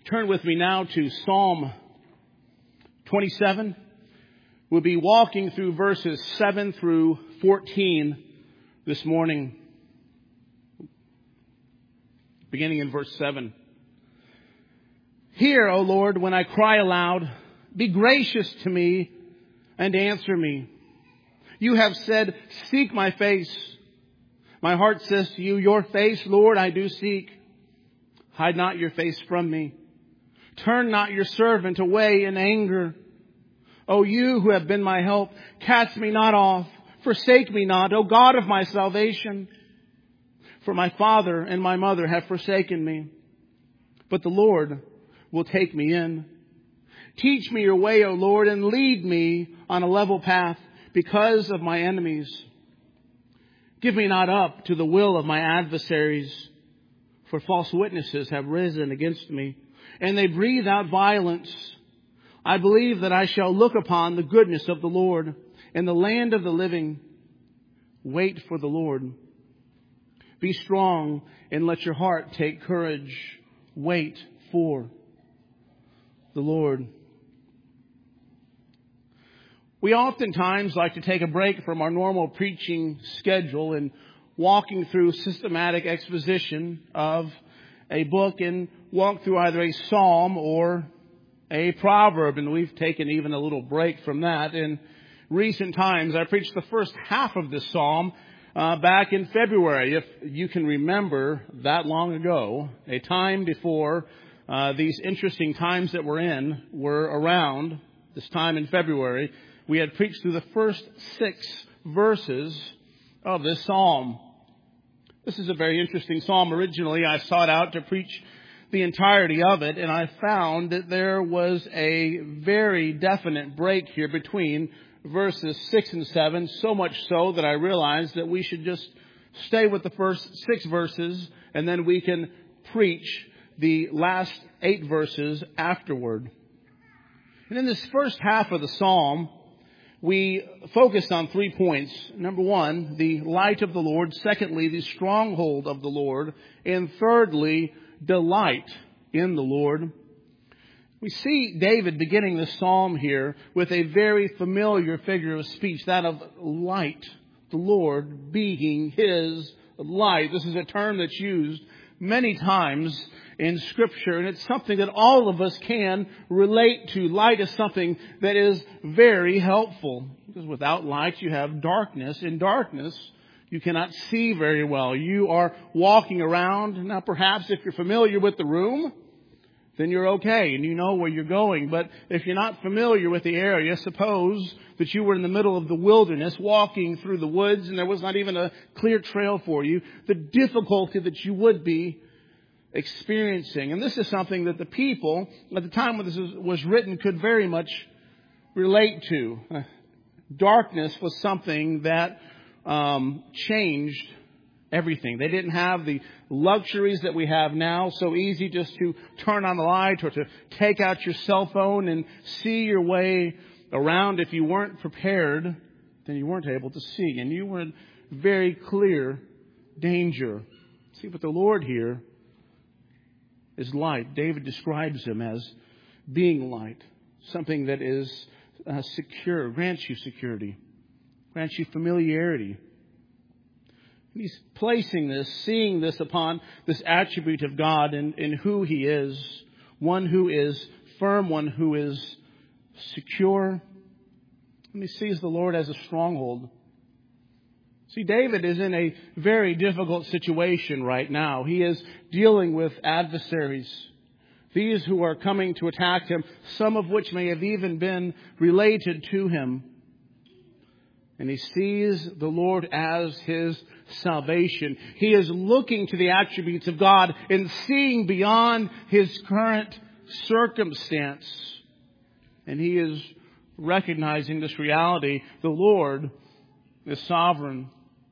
Turn with me now to Psalm 27. We'll be walking through verses 7 through 14 this morning. Beginning in verse 7. Hear, O Lord, when I cry aloud. Be gracious to me and answer me. You have said, seek my face. My heart says to you, your face, Lord, I do seek. Hide not your face from me. Turn not your servant away in anger. O you who have been my help, cast me not off. Forsake me not, O God of my salvation. For my father and my mother have forsaken me, but the Lord will take me in. Teach me your way, O Lord, and lead me on a level path because of my enemies. Give me not up to the will of my adversaries, for false witnesses have risen against me, and they breathe out violence. I believe that I shall look upon the goodness of the Lord in the land of the living. Wait for the Lord. Be strong and let your heart take courage. Wait for the Lord. We oftentimes like to take a break from our normal preaching schedule and walking through systematic exposition of a book and walk through either a psalm or a proverb. And we've taken even a little break from that in recent times. I preached the first half of this psalm back in February, if you can remember that long ago, a time before these interesting times that we're in were around. This time in February, we had preached through the first 6 verses of this psalm. This is a very interesting psalm. Originally, I sought out to preach the entirety of it, and I found that there was a very definite break here between verses 6 and 7, so much so that I realized that we should just stay with the first 6 verses, and then we can preach the last 8 verses afterward. And in this first half of the psalm, we focused on 3 points. Number 1, the light of the Lord. Secondly, the stronghold of the Lord. And thirdly, delight in the Lord. We see David beginning the psalm here with a very familiar figure of speech, that of light, the Lord being his light. This is a term that's used many times in Scripture, and it's something that all of us can relate to. Light is something that is very helpful, because without light you have darkness. In darkness you cannot see very well. You are walking around. Now perhaps if you're familiar with the room, then you're okay and you know where you're going. But if you're not familiar with the area, suppose that you were in the middle of the wilderness walking through the woods and there was not even a clear trail for you, the difficulty that you would be experiencing. And this is something that the people at the time when this was written could very much relate to. Darkness was something that changed everything. They didn't have the luxuries that we have now. So easy just to turn on the light or to take out your cell phone and see your way around. If you weren't prepared, then you weren't able to see. And you were in very clear danger. See, but the Lord here is light. David describes him as being light. Something that is secure, grants you security, grants you familiarity. He's placing this, seeing this upon this attribute of God in who He is. One who is firm, one who is secure. And he sees the Lord as a stronghold. See, David is in a very difficult situation right now. He is dealing with adversaries. These who are coming to attack him, some of which may have even been related to him. And he sees the Lord as his salvation. He is looking to the attributes of God and seeing beyond his current circumstance. And he is recognizing this reality. The Lord is sovereign.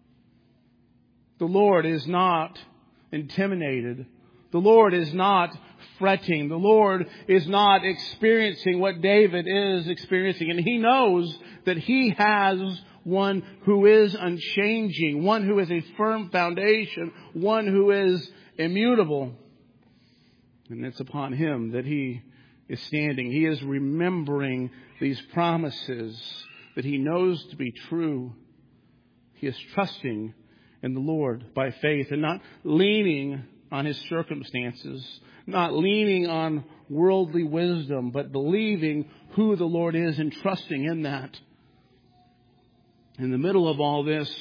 The Lord is not intimidated. The Lord is not fretting. The Lord is not experiencing what David is experiencing. And he knows that he has one who is unchanging, one who is a firm foundation, one who is immutable. And it's upon him that he is standing. He is remembering these promises that he knows to be true. He is trusting in the Lord by faith and not leaning on his circumstances, not leaning on worldly wisdom, but believing who the Lord is and trusting in that. In the middle of all this,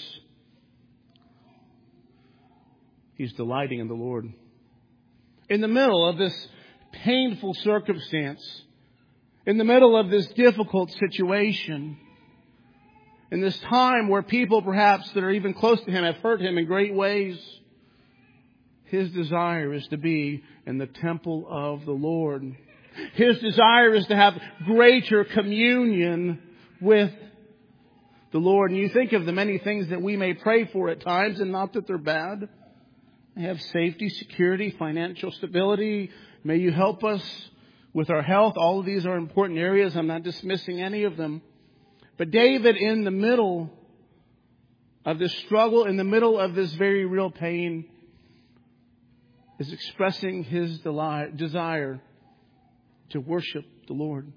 he's delighting in the Lord. In the middle of this painful circumstance, in the middle of this difficult situation, in this time where people perhaps that are even close to him have hurt him in great ways, his desire is to be in the temple of the Lord. His desire is to have greater communion with the Lord. And you think of the many things that we may pray for at times, and not that they're bad. They have safety, security, financial stability. May you help us with our health. All of these are important areas. I'm not dismissing any of them. But David, in the middle of this struggle, in the middle of this very real pain, is expressing his desire to worship the Lord.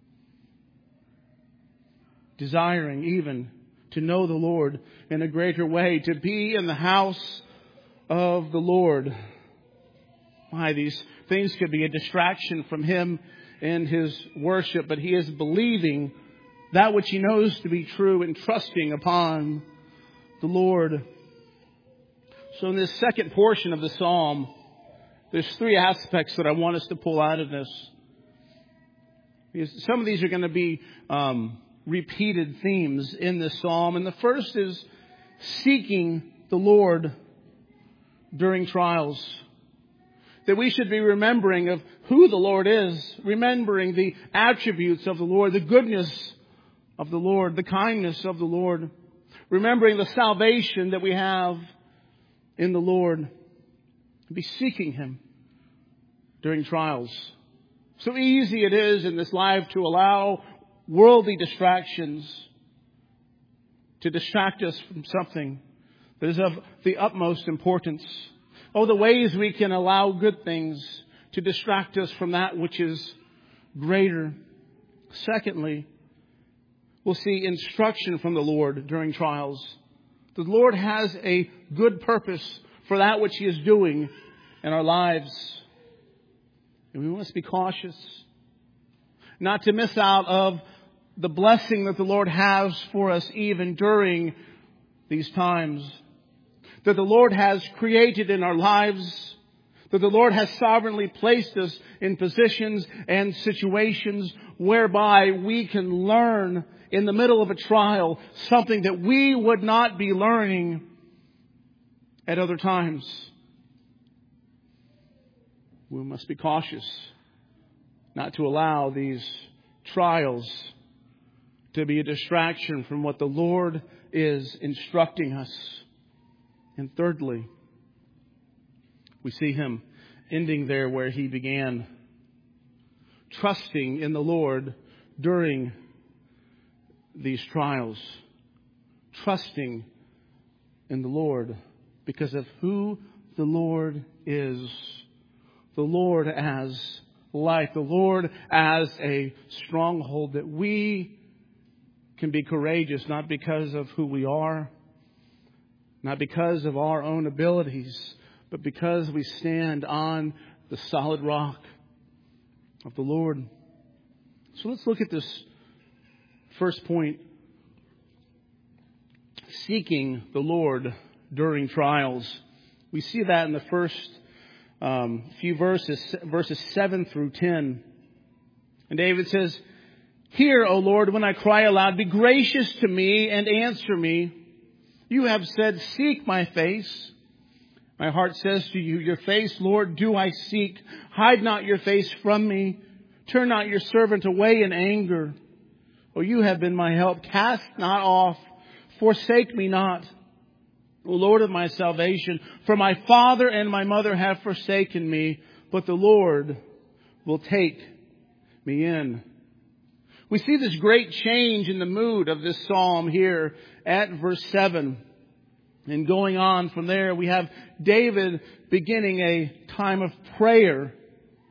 Desiring even to know the Lord in a greater way, to be in the house of the Lord. Why, these things could be a distraction from him in his worship, but he is believing that which he knows to be true and trusting upon the Lord. So in this second portion of the psalm, there's three aspects that I want us to pull out of this. Because some of these are going to be repeated themes in this psalm. And the first is seeking the Lord during trials. That we should be remembering of who the Lord is, remembering the attributes of the Lord, the goodness of the Lord, the kindness of the Lord, remembering the salvation that we have in the Lord. Be seeking him during trials. So easy it is in this life to allow worldly distractions to distract us from something that is of the utmost importance. Oh, the ways we can allow good things to distract us from that which is greater. Secondly, we'll see instruction from the Lord during trials. The Lord has a good purpose for that which he is doing in our lives. And we must be cautious not to miss out of the blessing that the Lord has for us even during these times. That the Lord has created in our lives. That the Lord has sovereignly placed us in positions and situations whereby we can learn in the middle of a trial something that we would not be learning at other times. We must be cautious not to allow these trials to be a distraction from what the Lord is instructing us. And thirdly, we see him ending there where he began, trusting in the Lord during these trials. Trusting in the Lord because of who the Lord is. The Lord as life. The Lord as a stronghold, that we can be courageous not because of who we are, not because of our own abilities, but because we stand on the solid rock of the Lord. So let's look at this first point. Seeking the Lord during trials. We see that in the first few verses 7 through 10. And David says, "Hear, O Lord, when I cry aloud. Be gracious to me and answer me. You have said, seek my face. My heart says to you, your face, Lord, do I seek. Hide not your face from me. Turn not your servant away in anger. O you have been my help. Cast not off. Forsake me not, O Lord of my salvation. For my father and my mother have forsaken me, but the Lord will take me in." We see this great change in the mood of this psalm here at verse 7. And going on from there, we have David beginning a time of prayer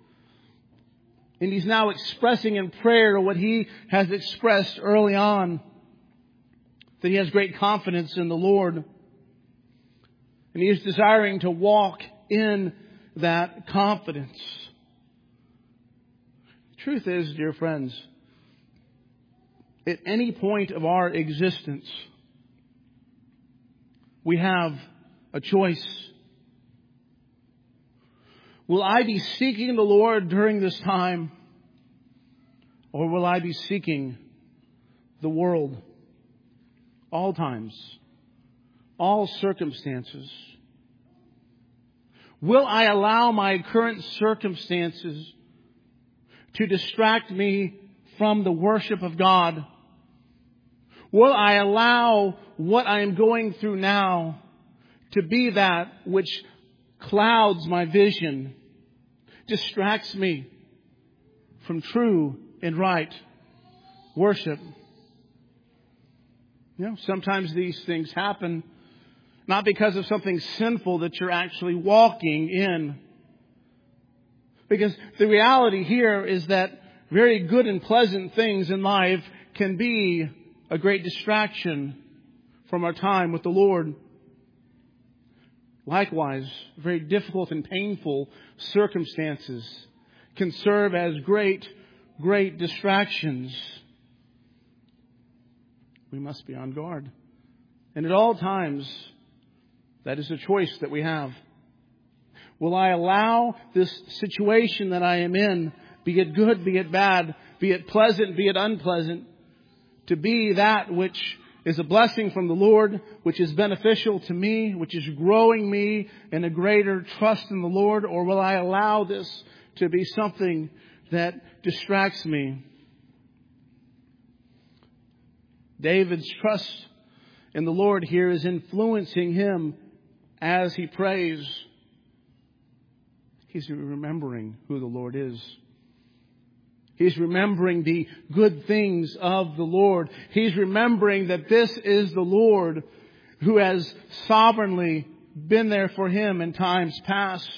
And he's now expressing in prayer what he has expressed early on, that he has great confidence in the Lord. And he is desiring to walk in that confidence. The truth is, dear friends, at any point of our existence, we have a choice. Will I be seeking the Lord during this time, or will I be seeking the world? All times, all circumstances. Will I allow my current circumstances to distract me from the worship of God? Will I allow what I am going through now to be that which clouds my vision, distracts me from true and right worship? Sometimes these things happen not because of something sinful that you're actually walking in. Because the reality here is that very good and pleasant things in life can be a great distraction from our time with the Lord. Likewise, very difficult and painful circumstances can serve as great distractions. We must be on guard. And at all times, that is a choice that we have. Will I allow this situation that I am in, be it good, be it bad, be it pleasant, be it unpleasant, to be that which is a blessing from the Lord, which is beneficial to me, which is growing me in a greater trust in the Lord? Or will I allow this to be something that distracts me? David's trust in the Lord here is influencing him as he prays. He's remembering who the Lord is. He's remembering the good things of the Lord. He's remembering that this is the Lord who has sovereignly been there for him in times past.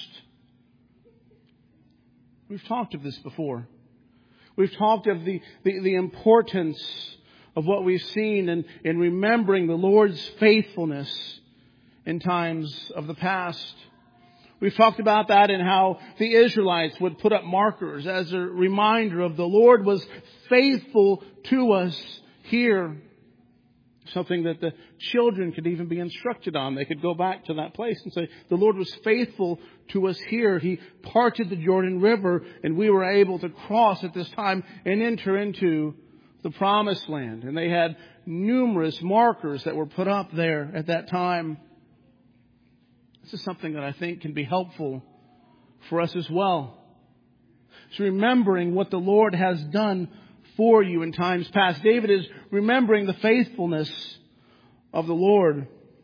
We've talked of this before. We've talked of the importance of what we've seen in remembering the Lord's faithfulness in times of the past. We've talked about that and how the Israelites would put up markers as a reminder of the Lord was faithful to us here. Something that the children could even be instructed on. They could go back to that place and say, the Lord was faithful to us here. He parted the Jordan River and we were able to cross at this time and enter into the Promised Land. And they had numerous markers that were put up there at that time. This is something that I think can be helpful for us as well. It's remembering what the Lord has done for you in times past. David is remembering the faithfulness of the Lord.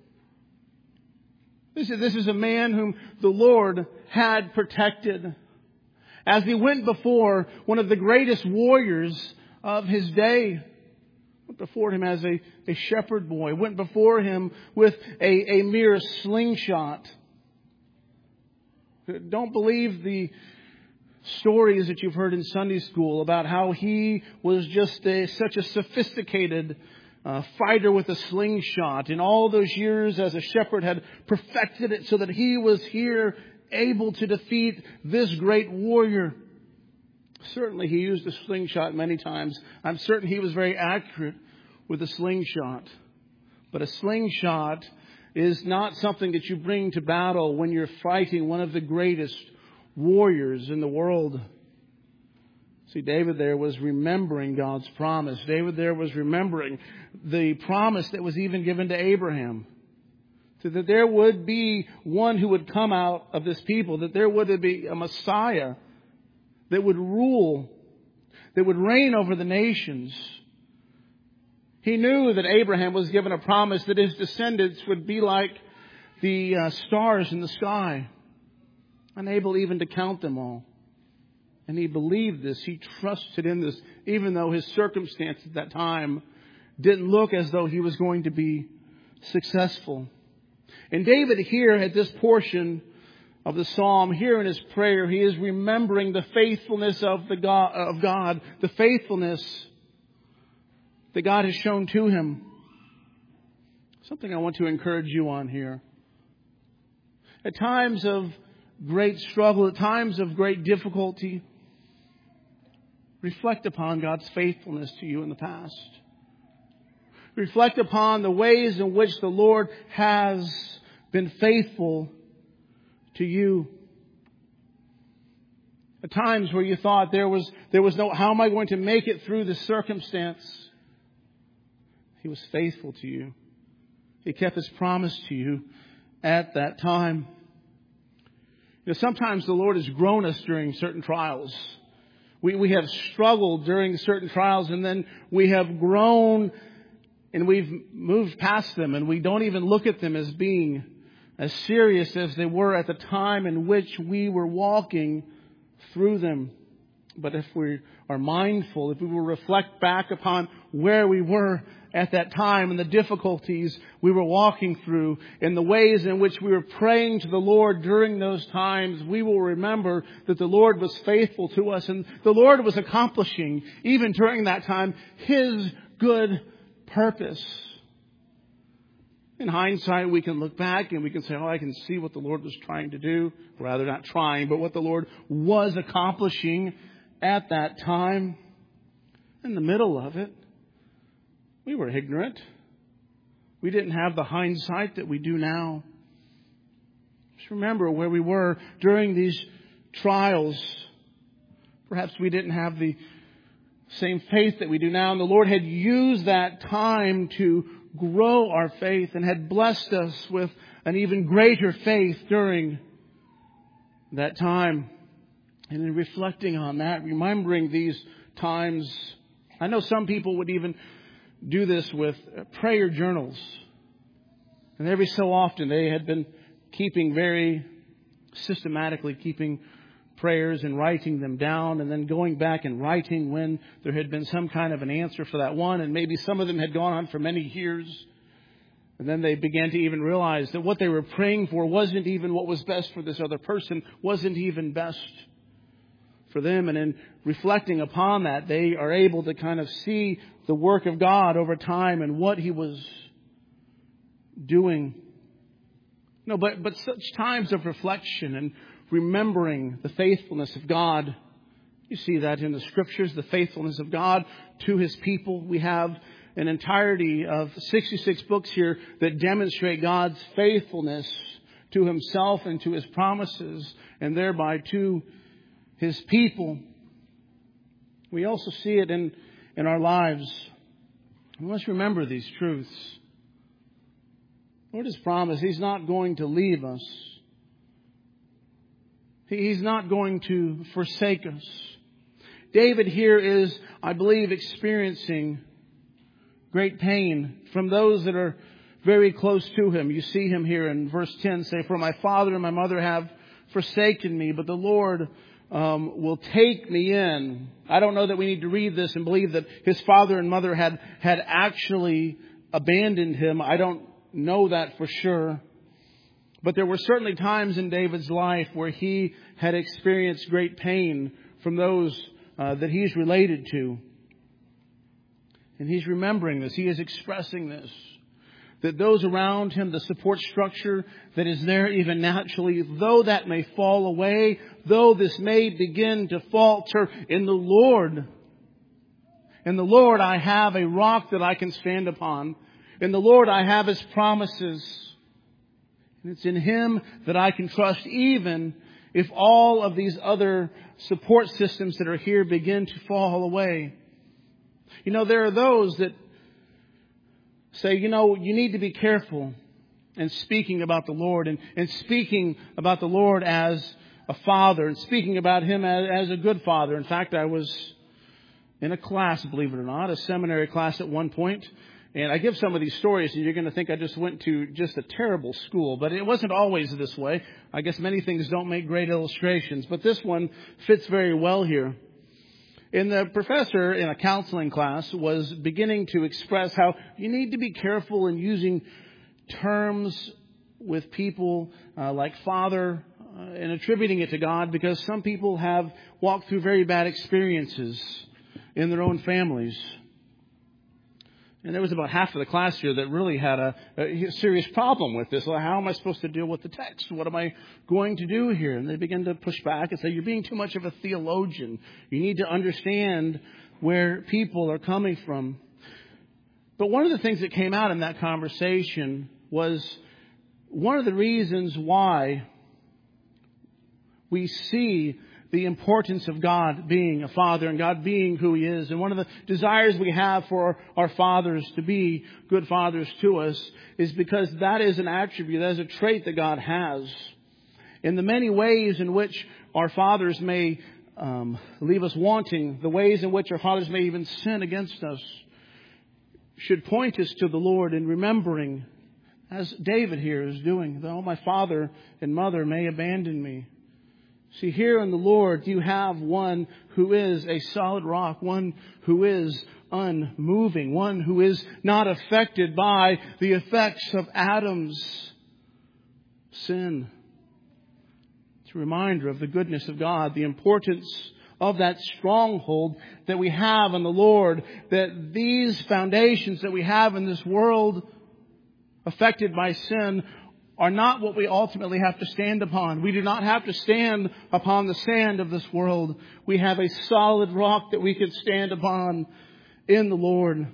This is a man whom the Lord had protected. As he went before one of the greatest warriors of his day, went before him as a shepherd boy, went before him with a mere slingshot. Don't believe the stories that you've heard in Sunday school about how he was just such a sophisticated fighter with a slingshot. In all those years as a shepherd had perfected it so that he was here able to defeat this great warrior. Certainly he used a slingshot many times. I'm certain he was very accurate with a slingshot. But a slingshot is not something that you bring to battle when you're fighting one of the greatest warriors in the world. See, David there was remembering God's promise. David there was remembering the promise that was even given to Abraham. So that there would be one who would come out of this people, that there would be a Messiah that would rule, that would reign over the nations. He knew that Abraham was given a promise that his descendants would be like the stars in the sky, unable even to count them all. And he believed this. He trusted in this, even though his circumstance at that time didn't look as though he was going to be successful. And David here at this portion of the psalm, here in his prayer, he is remembering the faithfulness of God, the faithfulness that God has shown to him. Something I want to encourage you on here. At times of great struggle, at times of great difficulty, reflect upon God's faithfulness to you in the past. Reflect upon the ways in which the Lord has been faithful to you. At times where you thought there was no, how am I going to make it through this circumstance? He was faithful to you. He kept His promise to you at that time. You know, sometimes the Lord has grown us during certain trials. We have struggled during certain trials, and then we have grown and we've moved past them, and we don't even look at them as being as serious as they were at the time in which we were walking through them. But if we are mindful, if we will reflect back upon where we were at that time and the difficulties we were walking through and the ways in which we were praying to the Lord during those times, we will remember that the Lord was faithful to us, and the Lord was accomplishing, even during that time, His good purpose. In hindsight, we can look back and we can say, oh, I can see what the Lord was trying to do. Rather, not trying, but what the Lord was accomplishing at that time. In the middle of it, we were ignorant. We didn't have the hindsight that we do now. Just remember where we were during these trials. Perhaps we didn't have the same faith that we do now. And the Lord had used that time to grow our faith and had blessed us with an even greater faith during that time. And in reflecting on that, remembering these times, I know some people would even do this with prayer journals. And every so often they had been very systematically keeping prayers and writing them down, and then going back and writing when there had been some kind of an answer for that one. And maybe some of them had gone on for many years. And then they began to even realize that what they were praying for wasn't even what was best for this other person, wasn't even best for them. And in reflecting upon that, they are able to kind of see the work of God over time and what He was doing. No, but such times of reflection and remembering the faithfulness of God, you see that in the Scriptures, the faithfulness of God to His people. We have an entirety of 66 books here that demonstrate God's faithfulness to Himself and to His promises, and thereby to His people. We also see it in our lives. We must remember these truths. The Lord has promised He's not going to leave us. He's not going to forsake us. David here is, I believe, experiencing great pain from those that are very close to him. You see him here in verse 10 say, "For my father and my mother have forsaken me, but the Lord will take me in." I don't know that we need to read this and believe that his father and mother had actually abandoned him. I don't know that for sure. But there were certainly times in David's life where he had experienced great pain from those that he's related to. And he's remembering this. He is expressing this. That those around him, the support structure that is there even naturally, though that may fall away, though this may begin to falter, in the Lord I have a rock that I can stand upon. In the Lord I have His promises. And it's in Him that I can trust, even if all of these other support systems that are here begin to fall away. You know, there are those that say, you need to be careful in speaking about the Lord and speaking about the Lord as a father and speaking about Him as a good father. In fact, I was in a class, believe it or not, a seminary class at one point. And I give some of these stories and you're going to think I just went to just a terrible school. But it wasn't always this way. I guess many things don't make great illustrations. But this one fits very well here. And the professor in a counseling class was beginning to express how you need to be careful in using terms with people like father and attributing it to God because some people have walked through very bad experiences in their own families. And there was about half of the class here that really had a serious problem with this. Well, how am I supposed to deal with the text? What am I going to do here? And they began to push back and say, you're being too much of a theologian. You need to understand where people are coming from. But one of the things that came out in that conversation was one of the reasons why we see the importance of God being a father and God being who He is. And one of the desires we have for our fathers to be good fathers to us is because that is an attribute, that is a trait that God has. In the many ways in which our fathers may leave us wanting, the ways in which our fathers may even sin against us, should point us to the Lord in remembering, as David here is doing, though my father and mother may abandon me. See, here in the Lord, you have one who is a solid rock, one who is unmoving, one who is not affected by the effects of Adam's sin. It's a reminder of the goodness of God, the importance of that stronghold that we have in the Lord, that these foundations that we have in this world affected by sin are not what we ultimately have to stand upon. We do not have to stand upon the sand of this world. We have a solid rock that we can stand upon in the Lord.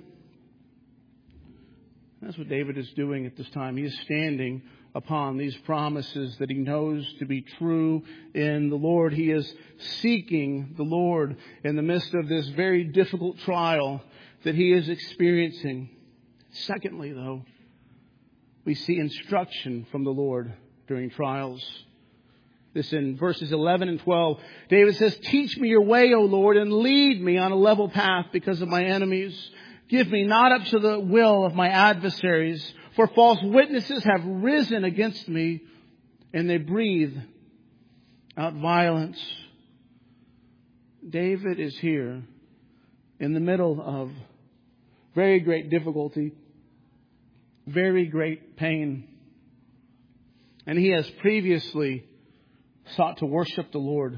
That's what David is doing at this time. He is standing upon these promises that he knows to be true in the Lord. He is seeking the Lord in the midst of this very difficult trial that he is experiencing. Secondly, though, we see instruction from the Lord during trials. This in verses 11 and 12. David says, teach me your way, O Lord, and lead me on a level path because of my enemies. Give me not up to the will of my adversaries, for false witnesses have risen against me, and they breathe out violence. David is here in the middle of very great difficulty, very great pain. And he has previously sought to worship the Lord,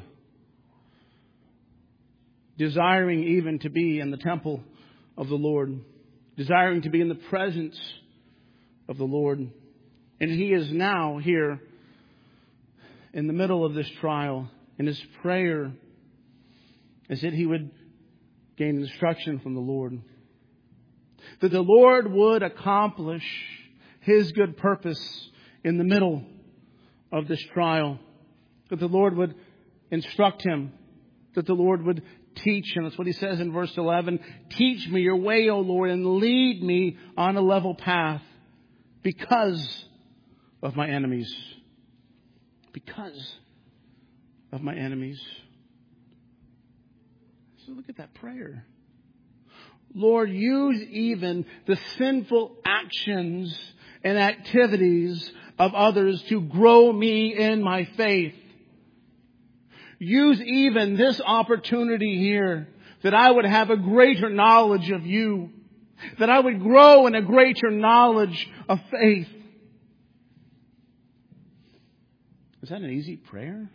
desiring even to be in the temple of the Lord, desiring to be in the presence of the Lord. And he is now here in the middle of this trial, and his prayer is that he would gain instruction from the Lord, that the Lord would accomplish His good purpose in the middle of this trial, that the Lord would instruct him, that the Lord would teach him. That's what he says in verse 11. Teach me your way, O Lord, and lead me on a level path because of my enemies. Because of my enemies. So look at that prayer. Lord, use even the sinful actions and activities of others to grow me in my faith. Use even this opportunity here that I would have a greater knowledge of you, that I would grow in a greater knowledge of faith. Is that an easy prayer?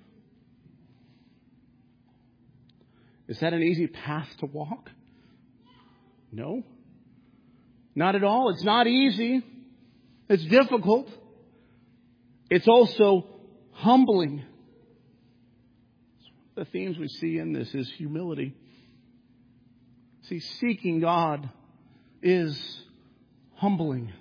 Is that an easy path to walk? No, not at all. It's not easy. It's difficult. It's also humbling. The themes we see in this is humility. See, seeking God is humbling.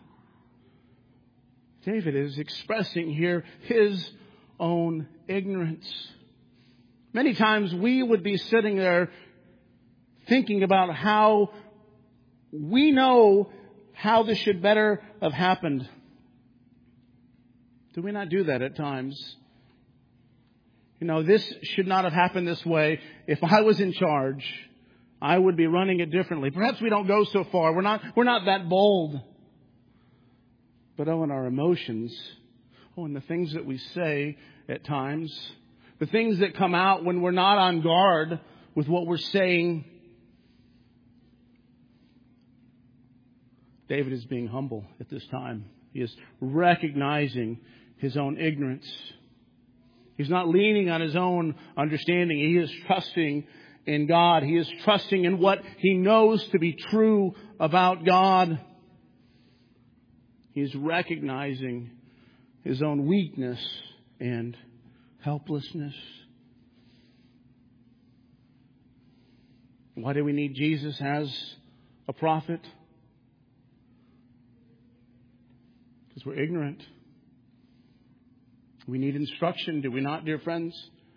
David is expressing here his own ignorance. Many times we would be sitting there thinking about how we know how this should better have happened. Do we not do that at times? You know, this should not have happened this way. If I was in charge, I would be running it differently. Perhaps we don't go so far. We're not that bold. But in our emotions, in the things that we say at times, the things that come out when we're not on guard with what we're saying, David is being humble at this time. He is recognizing his own ignorance. He's not leaning on his own understanding. He is trusting in God. He is trusting in what he knows to be true about God. He's recognizing his own weakness and helplessness. Why do we need Jesus as a prophet? Because we're ignorant. We need instruction, do we not, dear friends?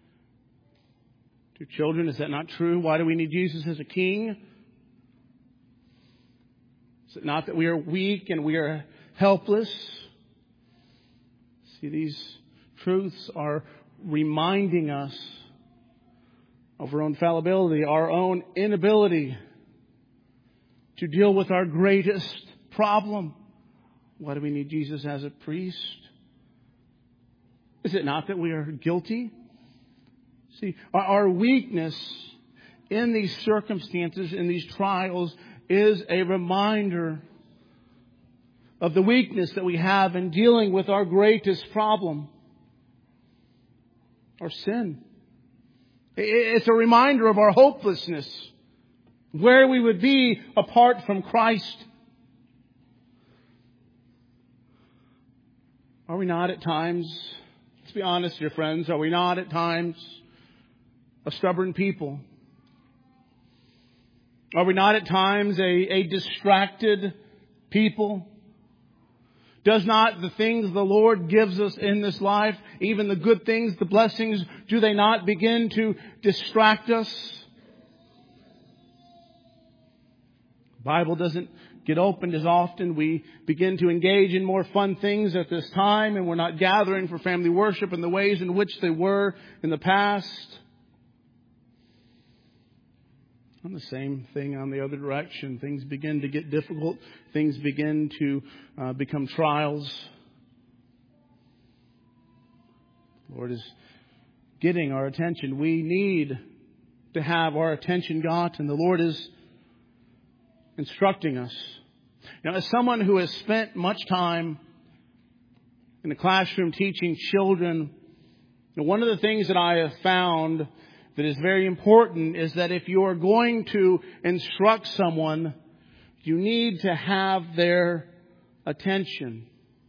To children, is that not true? Why do we need Jesus as a king? Is it not that we are weak and we are helpless? See, these truths are reminding us of our own fallibility, our own inability to deal with our greatest problem. Why do we need Jesus as a priest? Is it not that we are guilty? See, our weakness in these circumstances, in these trials, is a reminder of the weakness that we have in dealing with our greatest problem, our sin. It's a reminder of our hopelessness, where we would be apart from Christ. Are we not at times, let's be honest, dear friends, are we not at times a stubborn people? Are we not at times a distracted people? Does not the things the Lord gives us in this life, even the good things, the blessings, do they not begin to distract us? The Bible doesn't get opened as often. We begin to engage in more fun things at this time, and we're not gathering for family worship in the ways in which they were in the past. And the same thing on the other direction. Things begin to get difficult. Things begin to become trials. The Lord is getting our attention. We need to have our attention got, and the Lord is instructing us. Now, as someone who has spent much time in the classroom teaching children, one of the things that I have found that is very important is that if you are going to instruct someone, you need to have their attention.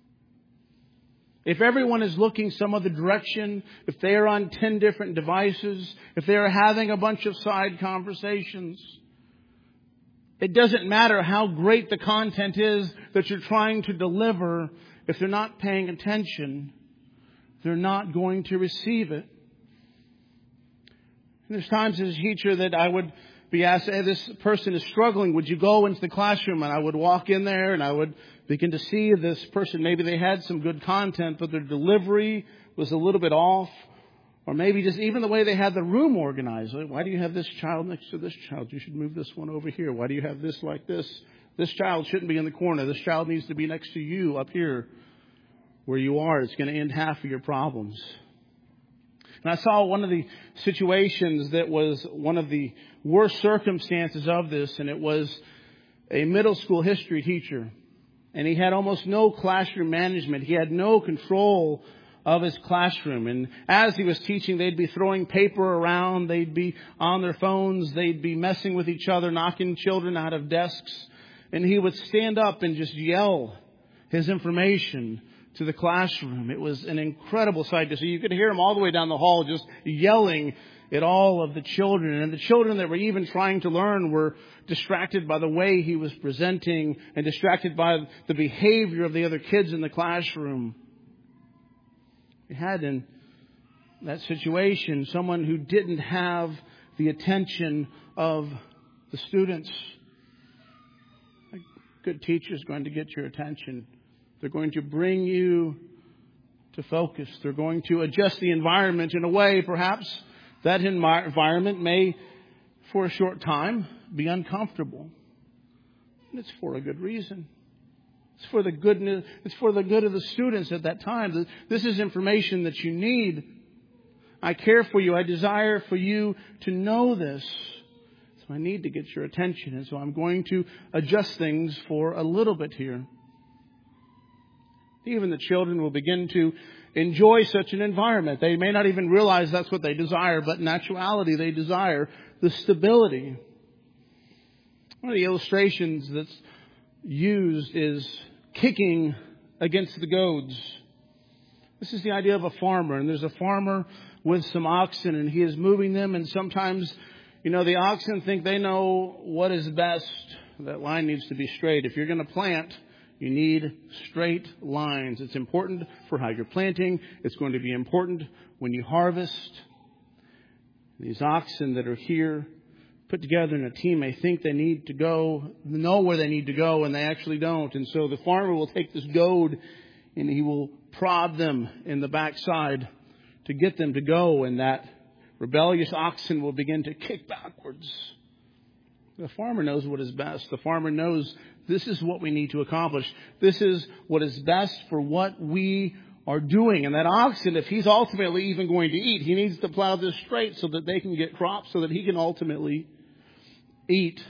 If everyone is looking some other direction, if they are on 10 different devices, if they are having a bunch of side conversations, it doesn't matter how great the content is that you're trying to deliver. If they're not paying attention, they're not going to receive it. There's times as a teacher that I would be asked, hey, this person is struggling. Would you go into the classroom? And I would walk in there and I would begin to see this person. Maybe they had some good content, but their delivery was a little bit off. Or maybe just even the way they had the room organized. Like, why do you have this child next to this child? You should move this one over here. Why do you have this like this? This child shouldn't be in the corner. This child needs to be next to you up here where you are. It's going to end half of your problems. And I saw one of the situations that was one of the worst circumstances of this, and it was a middle school history teacher. And he had almost no classroom management. He had no control of his classroom. And as he was teaching, they'd be throwing paper around. They'd be on their phones. They'd be messing with each other, knocking children out of desks. And he would stand up and just yell his information to the classroom. It was an incredible sight to see. You could hear him all the way down the hall just yelling at all of the children. And the children that were even trying to learn were distracted by the way he was presenting and distracted by the behavior of the other kids in the classroom. We had in that situation someone who didn't have the attention of the students. A good teacher is going to get your attention. They're going to bring you to focus. They're going to adjust the environment in a way, perhaps, that environment may, for a short time, be uncomfortable. And it's for a good reason. It's for the goodness. It's for the good of the students at that time. This is information that you need. I care for you. I desire for you to know this. So I need to get your attention. And so I'm going to adjust things for a little bit here. Even the children will begin to enjoy such an environment. They may not even realize that's what they desire, but in actuality they desire the stability. One of the illustrations that's used is kicking against the goads. This is the idea of a farmer, and there's a farmer with some oxen, and he is moving them, and sometimes, the oxen think they know what is best. That line needs to be straight. If you're going to plant, you need straight lines. It's important for how you're planting. It's going to be important when you harvest. These oxen that are here, put together in a team, may think they need to go, know where they need to go, and they actually don't. And so the farmer will take this goad and he will prod them in the backside to get them to go, and that rebellious oxen will begin to kick backwards. The farmer knows what is best. The farmer knows this is what we need to accomplish. This is what is best for what we are doing. And that oxen, if he's ultimately even going to eat, he needs to plow this straight so that they can get crops, so that he can ultimately eat.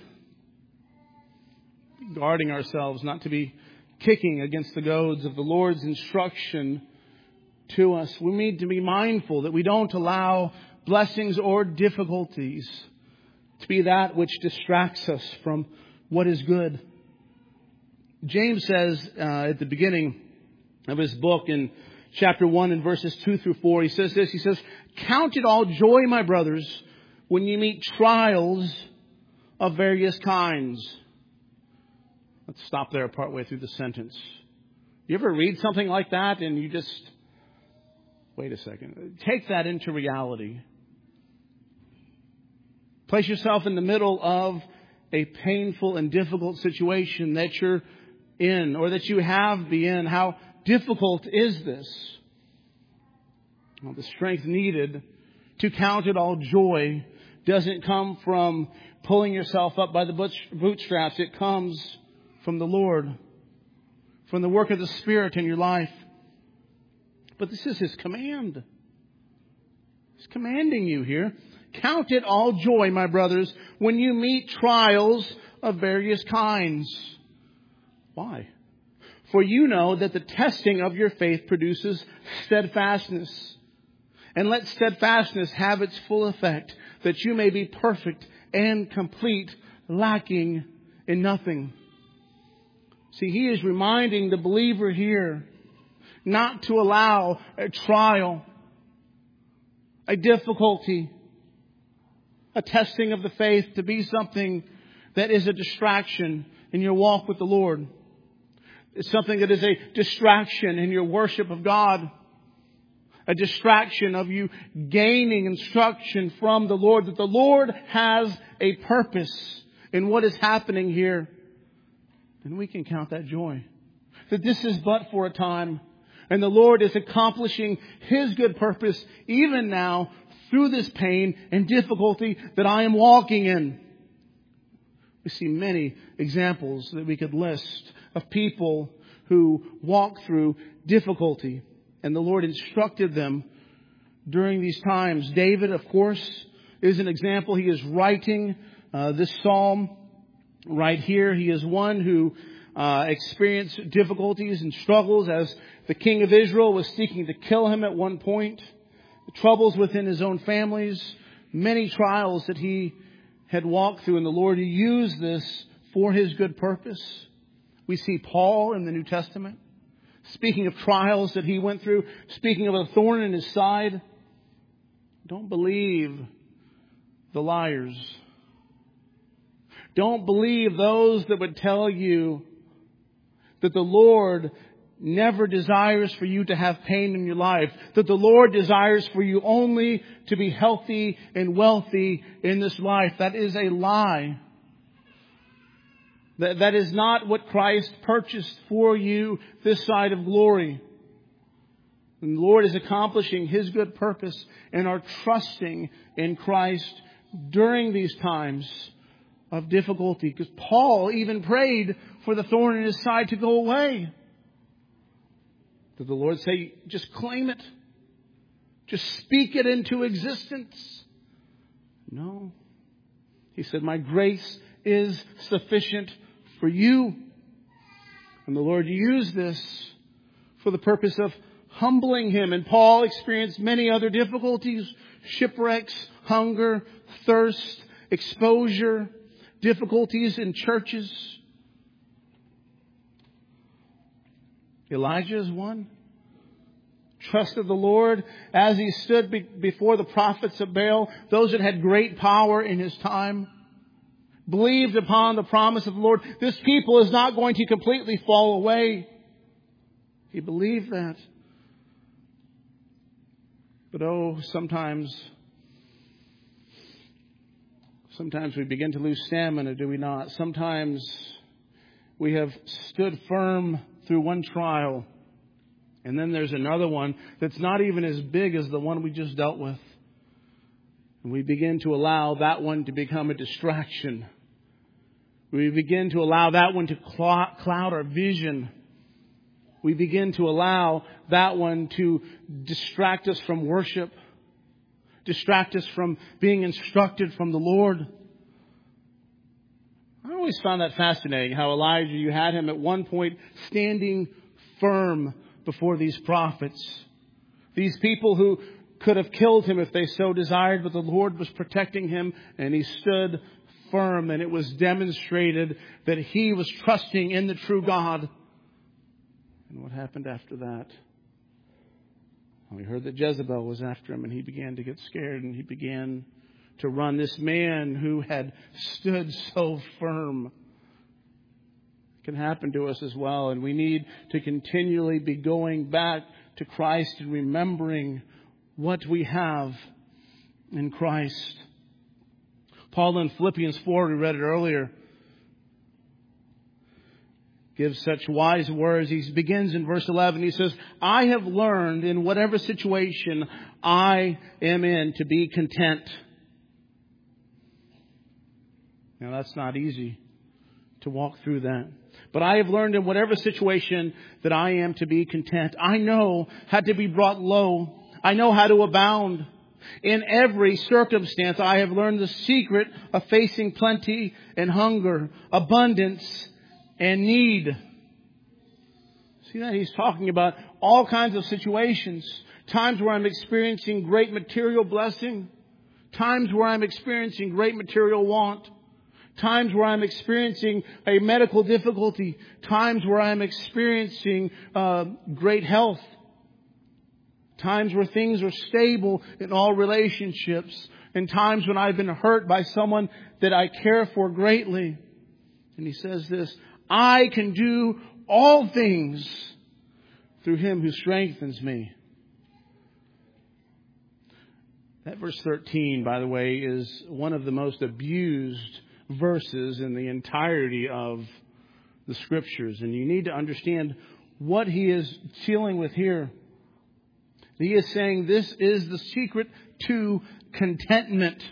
Guarding ourselves not to be kicking against the goads of the Lord's instruction to us. We need to be mindful that we don't allow blessings or difficulties to be that which distracts us from what is good. James says at the beginning of his book in chapter 1 and verses 2 through 4, he says this. He says, "Count it all joy, my brothers, when you meet trials of various kinds." Let's stop there partway through the sentence. You ever read something like that and you just, wait a second, take that into reality. Place yourself in the middle of a painful and difficult situation that you're in, or that you have been in. How difficult is this? Well, the strength needed to count it all joy doesn't come from pulling yourself up by the bootstraps. It comes from the Lord, from the work of the Spirit in your life. But this is His command. He's commanding you here. Count it all joy, my brothers, when you meet trials of various kinds. Why? For you know that the testing of your faith produces steadfastness. And let steadfastness have its full effect, that you may be perfect and complete, lacking in nothing. See, he is reminding the believer here not to allow a trial, a difficulty, a testing of the faith to be something that is a distraction in your walk with the Lord. It's something that is a distraction in your worship of God. A distraction of you gaining instruction from the Lord, that the Lord has a purpose in what is happening here. And we can count that joy. That this is but for a time. And the Lord is accomplishing His good purpose even now through this pain and difficulty that I am walking in. We see many examples that we could list of people who walk through difficulty. And the Lord instructed them during these times. David, of course, is an example. He is writing this psalm right here. He is one who experienced difficulties and struggles as the king of Israel was seeking to kill him at one point. The troubles within his own families, many trials that he had walked through. And the Lord used this for His good purpose. We see Paul in the New Testament, speaking of trials that he went through, speaking of a thorn in his side. Don't believe the liars. Don't believe those that would tell you that the Lord never desires for you to have pain in your life. That the Lord desires for you only to be healthy and wealthy in this life. That is a lie. That is not what Christ purchased for you this side of glory. And the Lord is accomplishing His good purpose and are trusting in Christ during these times of difficulty. Because Paul even prayed for the thorn in his side to go away. Did the Lord say, just claim it? Just speak it into existence? No. He said, my grace is sufficient for you. And the Lord used this for the purpose of humbling him. And Paul experienced many other difficulties: shipwrecks, hunger, thirst, exposure, difficulties in churches. Elijah is one. Trusted the Lord as he stood before the prophets of Baal, those that had great power in his time. Believed upon the promise of the Lord. This people is not going to completely fall away. He believed that. But sometimes we begin to lose stamina, do we not? Sometimes we have stood firm through one trial, and then there's another one that's not even as big as the one we just dealt with. And we begin to allow that one to become a distraction. We begin to allow that one to cloud our vision. We begin to allow that one to distract us from worship, distract us from being instructed from the Lord. I always found that fascinating, how Elijah, you had him at one point standing firm before these prophets. These people who could have killed him if they so desired, but the Lord was protecting him, and he stood firm, and it was demonstrated that he was trusting in the true God. And what happened after that? We heard that Jezebel was after him, and he began to get scared, and he began to run. This man who had stood so firm. It can happen to us as well, and we need to continually be going back to Christ and remembering what we have in Christ. Paul in Philippians 4, we read it earlier, gives such wise words. He begins in verse 11. He says, I have learned in whatever situation I am in to be content. Now that's not easy to walk through that. But I have learned in whatever situation that I am to be content. I know how to be brought low. I know how to abound. In every circumstance, I have learned the secret of facing plenty and hunger, abundance and need. See that? He's talking about all kinds of situations. Times where I'm experiencing great material blessing. Times where I'm experiencing great material want. Times where I'm experiencing a medical difficulty. Times where I'm experiencing great health. Times where things are stable in all relationships. And times when I've been hurt by someone that I care for greatly. And he says this, I can do all things through him who strengthens me. That verse 13, by the way, is one of the most abused verses in the entirety of the Scriptures. And you need to understand what he is dealing with here. He is saying this is the secret to contentment.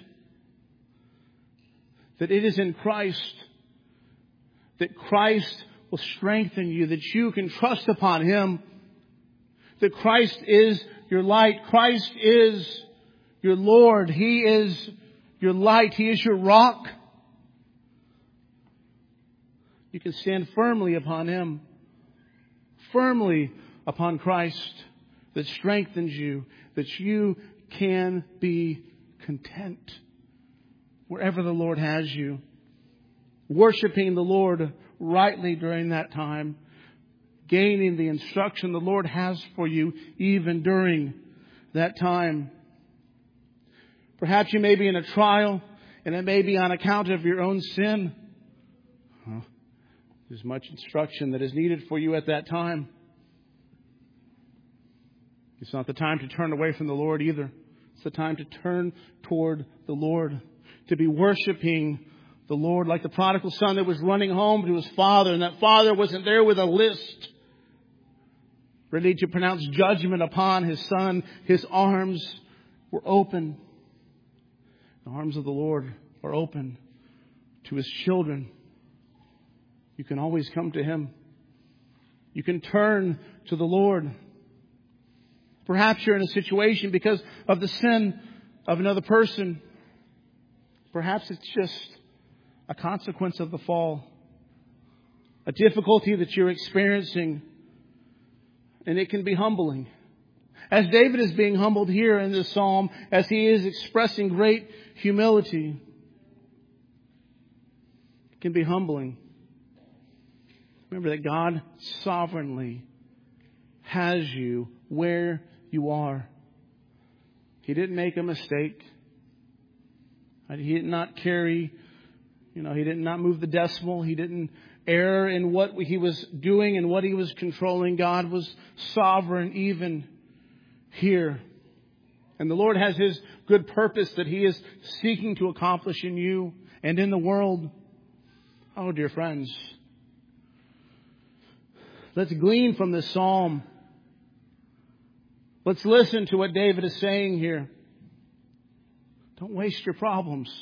That it is in Christ. That Christ will strengthen you. That you can trust upon him. That Christ is your light. Christ is your Lord. He is your light. He is your rock. You can stand firmly upon him. Firmly upon Christ that strengthens you. That you can be content wherever the Lord has you. Worshiping the Lord rightly during that time. Gaining the instruction the Lord has for you even during that time. Perhaps you may be in a trial and it may be on account of your own sin. There's much instruction that is needed for you at that time. It's not the time to turn away from the Lord either. It's the time to turn toward the Lord. To be worshiping the Lord like the prodigal son that was running home to his father. And that father wasn't there with a list, ready to pronounce judgment upon his son. His arms were open. The arms of the Lord are open to his children. You can always come to him. You can turn to the Lord. Perhaps you're in a situation because of the sin of another person. Perhaps it's just a consequence of the fall. A difficulty that you're experiencing. And it can be humbling. As David is being humbled here in this psalm, as he is expressing great humility, it can be humbling. Remember that God sovereignly has you where you are. He didn't make a mistake. He did not carry, he did not move the decimal. He didn't err in what he was doing and what he was controlling. God was sovereign even here. And the Lord has His good purpose that He is seeking to accomplish in you and in the world. Oh, dear friends, let's glean from this psalm. Let's listen to what David is saying here. Don't waste your problems.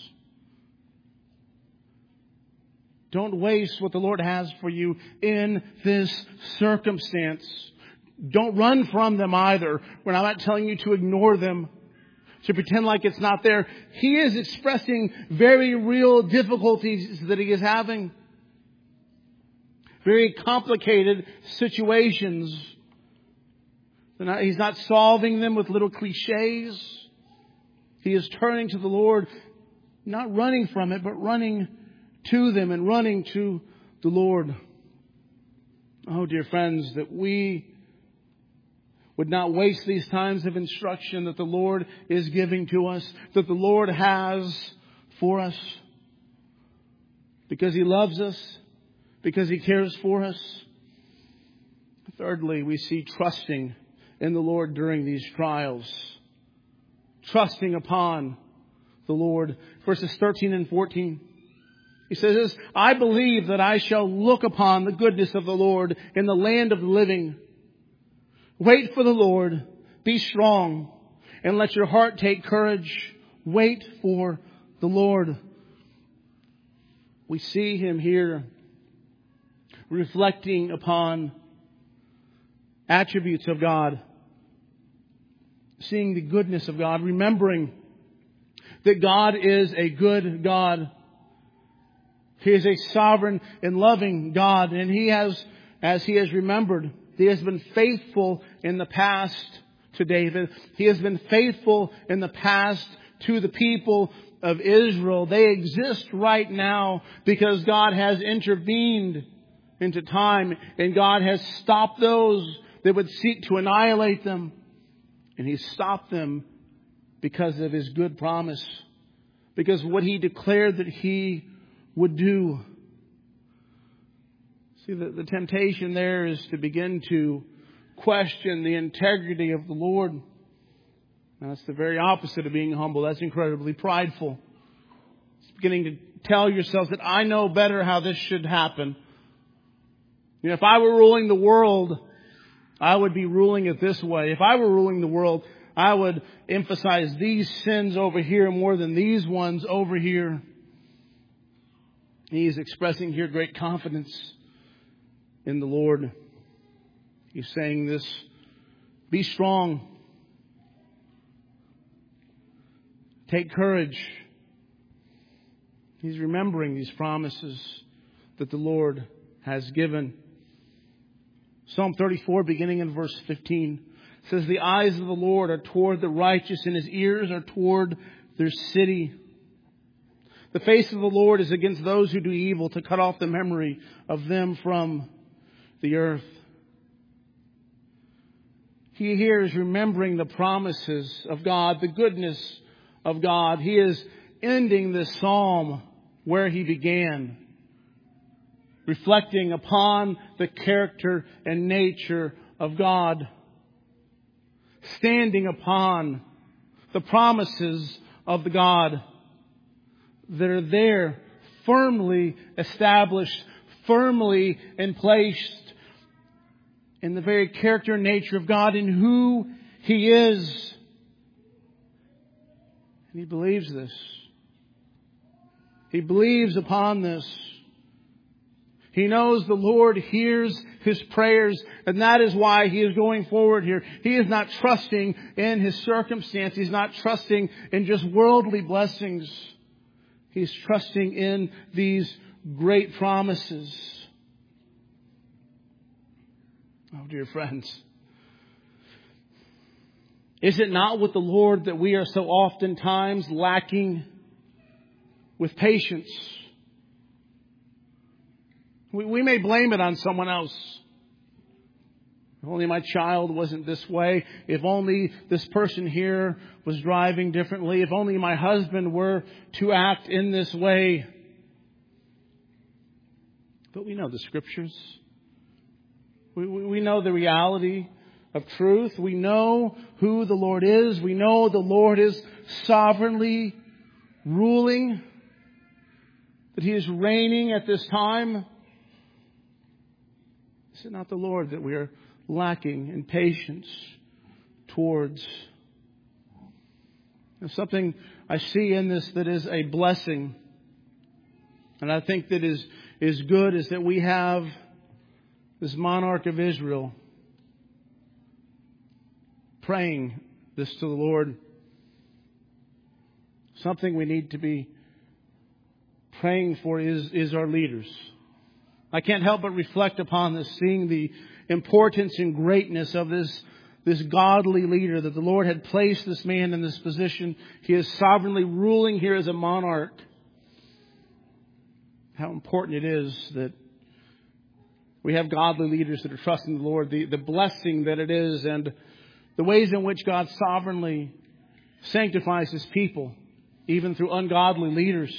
Don't waste what the Lord has for you in this circumstance. Don't run from them either. We're not telling you to ignore them, to pretend like it's not there. He is expressing very real difficulties that he is having. Very complicated situations. He's not solving them with little cliches. He is turning to the Lord, not running from it, but running to them and running to the Lord. Oh, dear friends, that we would not waste these times of instruction that the Lord is giving to us, that the Lord has for us, because He loves us, because He cares for us. Thirdly, we see trusting in the Lord during these trials. Trusting upon the Lord. Verses 13 and 14. He says, I believe that I shall look upon the goodness of the Lord in the land of the living. Wait for the Lord. Be strong. And let your heart take courage. Wait for the Lord. We see him here reflecting upon attributes of God. Seeing the goodness of God. Remembering that God is a good God. He is a sovereign and loving God. And He has, as He has remembered, He has been faithful in the past to David. He has been faithful in the past to the people of Israel. They exist right now because God has intervened into time. And God has stopped those that would seek to annihilate them. And He stopped them because of His good promise. Because what He declared that He would do. See, the temptation there is to begin to question the integrity of the Lord. And that's the very opposite of being humble. That's incredibly prideful. It's beginning to tell yourselves that I know better how this should happen. If I were ruling the world, I would be ruling it this way. If I were ruling the world, I would emphasize these sins over here more than these ones over here. He is expressing here great confidence in the Lord. He's saying this, be strong. Take courage. He's remembering these promises that the Lord has given. Psalm 34, beginning in verse 15, says, the eyes of the Lord are toward the righteous, and His ears are toward their city. The face of the Lord is against those who do evil, to cut off the memory of them from the earth. He here is remembering the promises of God, the goodness of God. He is ending this psalm where he began, reflecting upon the character and nature of God, standing upon the promises of the God that are there, firmly established, firmly in place in the very character and nature of God, in who He is. And he believes this. He believes upon this. He knows the Lord hears his prayers, and that is why he is going forward here. He is not trusting in his circumstance. He's not trusting in just worldly blessings. He's trusting in these great promises. Oh, dear friends, Is it not with the Lord that we are so oftentimes lacking with patience? We may blame it on someone else. If only my child wasn't this way. If only this person here was driving differently. If only my husband were to act in this way. But we know the Scriptures. We know the reality of truth. We know who the Lord is. We know the Lord is sovereignly ruling. That He is reigning at this time. Is it not the Lord that we are lacking in patience towards? There's something I see in this that is a blessing. And I think that is good is that we have this monarch of Israel praying this to the Lord. Something we need to be praying for is our leaders. I can't help but reflect upon this, seeing the importance and greatness of this godly leader, that the Lord had placed this man in this position. He is sovereignly ruling here as a monarch. How important it is that we have godly leaders that are trusting the Lord, the blessing that it is, and the ways in which God sovereignly sanctifies His people, even through ungodly leaders.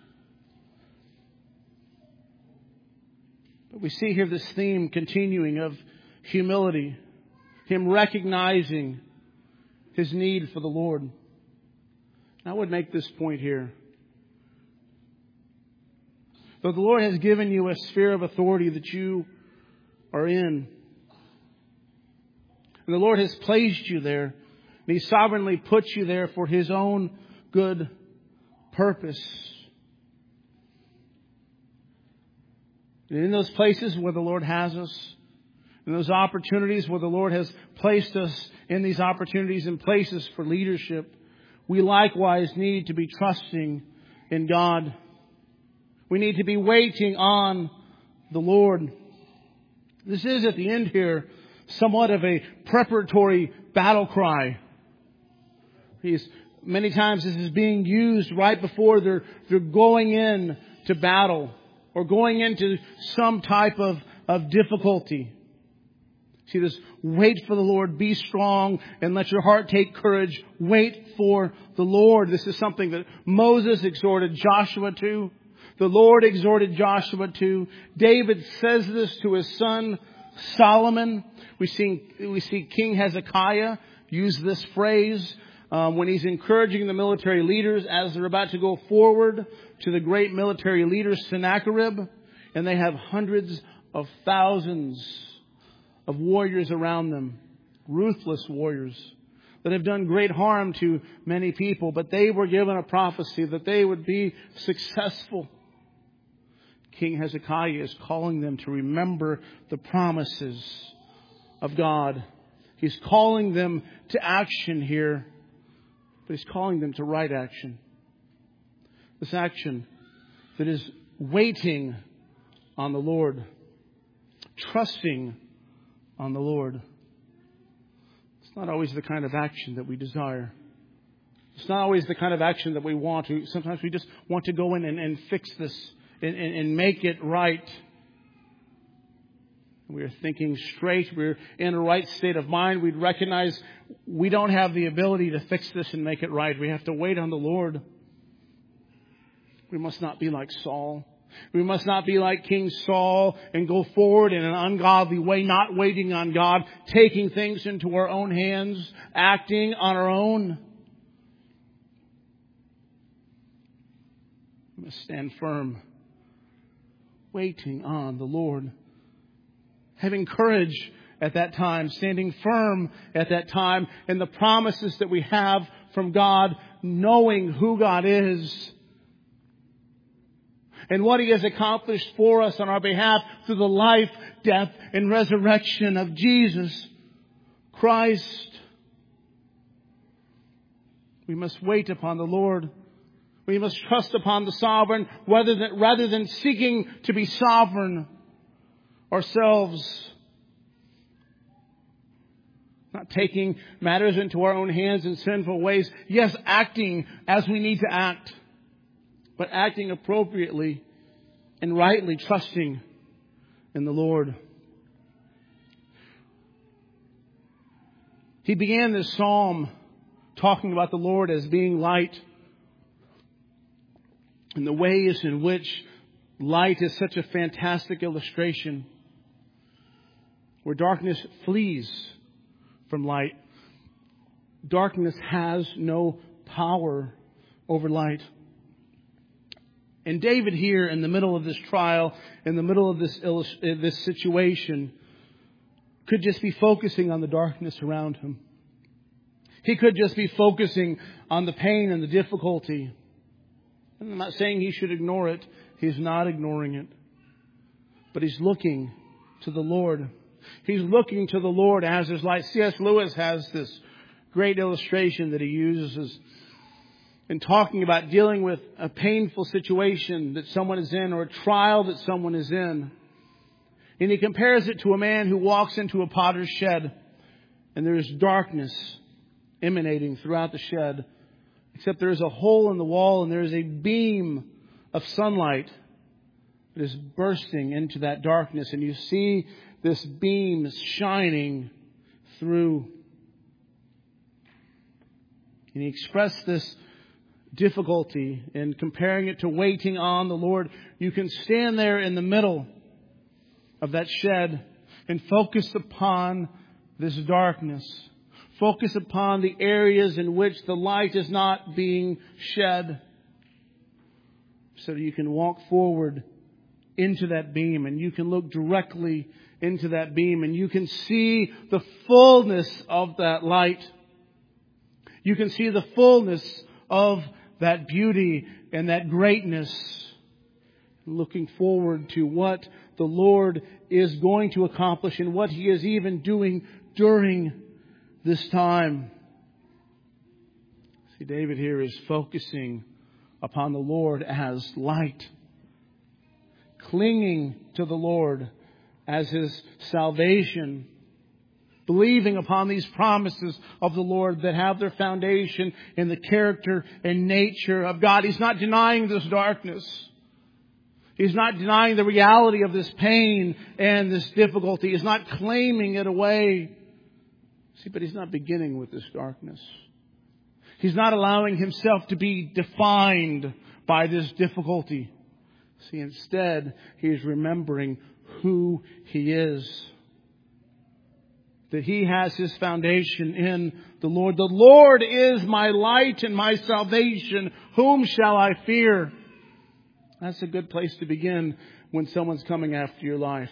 But we see here this theme continuing of humility, Him recognizing His need for the Lord. And I would make this point here. Though the Lord has given you a sphere of authority that you are in, and the Lord has placed you there, and He sovereignly puts you there for His own good purpose. And in those places where the Lord has us, in those opportunities where the Lord has placed us in these opportunities and places for leadership, we likewise need to be trusting in God. We need to be waiting on the Lord. This is at the end here somewhat of a preparatory battle cry. Many times this is being used right before they're going in to battle or going into some type of difficulty. See this, wait for the Lord, be strong, and let your heart take courage. Wait for the Lord. This is something that Moses exhorted Joshua to. The Lord exhorted Joshua to. David says this to his son Solomon. We see King Hezekiah use this phrase when he's encouraging the military leaders as they're about to go forward to the great military leader Sennacherib. And they have hundreds of thousands of warriors around them. Ruthless warriors that have done great harm to many people. But they were given a prophecy that they would be successful. King Hezekiah is calling them to remember the promises of God. He's calling them to action here. But He's calling them to right action. This action that is waiting on the Lord. Trusting on the Lord. It's not always the kind of action that we desire. It's not always the kind of action that we want to. Sometimes we just want to go in and fix this and make it right. We are thinking straight. We're in a right state of mind. We'd recognize we don't have the ability to fix this and make it right. We have to wait on the Lord. We must not be like Saul. We must not be like King Saul and go forward in an ungodly way, not waiting on God, taking things into our own hands, acting on our own. We must stand firm, waiting on the Lord. Having courage at that time, standing firm at that time in the promises that we have from God, knowing who God is and what He has accomplished for us on our behalf through the life, death, and resurrection of Jesus Christ. We must wait upon the Lord. We must trust upon the sovereign rather than seeking to be sovereign ourselves. Not taking matters into our own hands in sinful ways. Yes, acting as we need to act, but acting appropriately and rightly, trusting in the Lord. He began this psalm talking about the Lord as being light, and the ways in which light is such a fantastic illustration, where darkness flees from light. Darkness has no power over light. And David here, in the middle of this trial, in the middle of this situation, could just be focusing on the darkness around him. He could just be focusing on the pain and the difficulty. And I'm not saying he should ignore it. He's not ignoring it. But he's looking to the Lord. He's looking to the Lord as his light. C.S. Lewis has this great illustration that he uses in talking about dealing with a painful situation that someone is in, or a trial that someone is in. And he compares it to a man who walks into a potter's shed, and there is darkness emanating throughout the shed, except there is a hole in the wall, and there is a beam of sunlight that is bursting into that darkness, and you see this beam shining through. And he expressed this difficulty in comparing it to waiting on the Lord. You can stand there in the middle of that shed and focus upon this darkness. Focus upon the areas in which the light is not being shed, so that you can walk forward into that beam, and you can look directly into that beam, and you can see the fullness of that light. You can see the fullness of that beauty and that greatness, looking forward to what the Lord is going to accomplish and what He is even doing during this time. See, David here is focusing upon the Lord as light, clinging to the Lord as His salvation, believing upon these promises of the Lord that have their foundation in the character and nature of God. He's not denying this darkness. He's not denying the reality of this pain and this difficulty. He's not claiming it away. See, but he's not beginning with this darkness. He's not allowing himself to be defined by this difficulty. See, instead, he is remembering who he is. That he has his foundation in the Lord. The Lord is my light and my salvation. Whom shall I fear? That's a good place to begin when someone's coming after your life.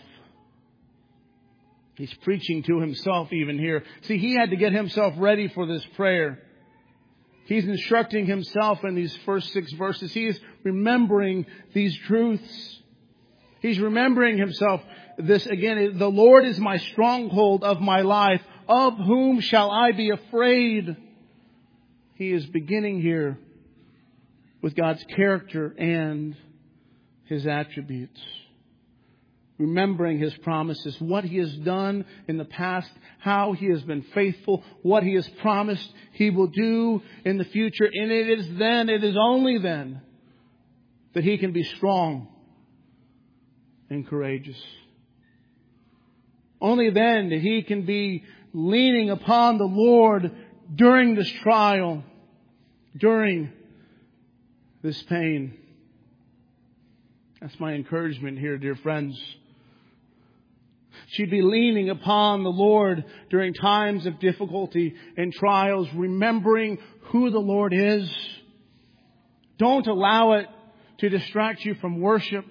He's preaching to himself even here. See, he had to get himself ready for this prayer. He's instructing himself in these first 6 verses. He is remembering these truths. He's remembering himself. This again, the Lord is my stronghold of my life. Of whom shall I be afraid? He is beginning here with God's character and His attributes. Remembering His promises, what He has done in the past, how He has been faithful, what He has promised He will do in the future. And it is only then that he can be strong and courageous. Only then that he can be leaning upon the Lord during this trial, during this pain. That's my encouragement here, dear friends. She'd be leaning upon the Lord during times of difficulty and trials, remembering who the Lord is. Don't allow it to distract you from worship.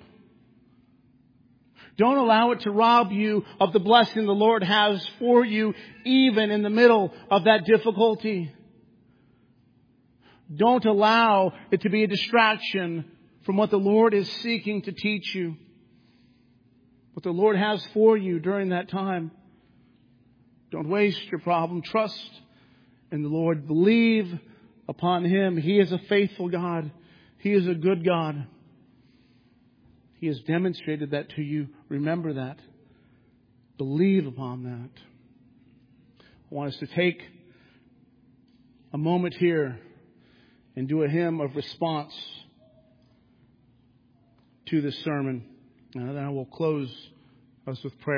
Don't allow it to rob you of the blessing the Lord has for you, even in the middle of that difficulty. Don't allow it to be a distraction from what the Lord is seeking to teach you. What the Lord has for you during that time. Don't waste your problem. Trust in the Lord. Believe upon Him. He is a faithful God. He is a good God. He has demonstrated that to you. Remember that. Believe upon that. I want us to take a moment here and do a hymn of response to this sermon. And then I will close us with prayer.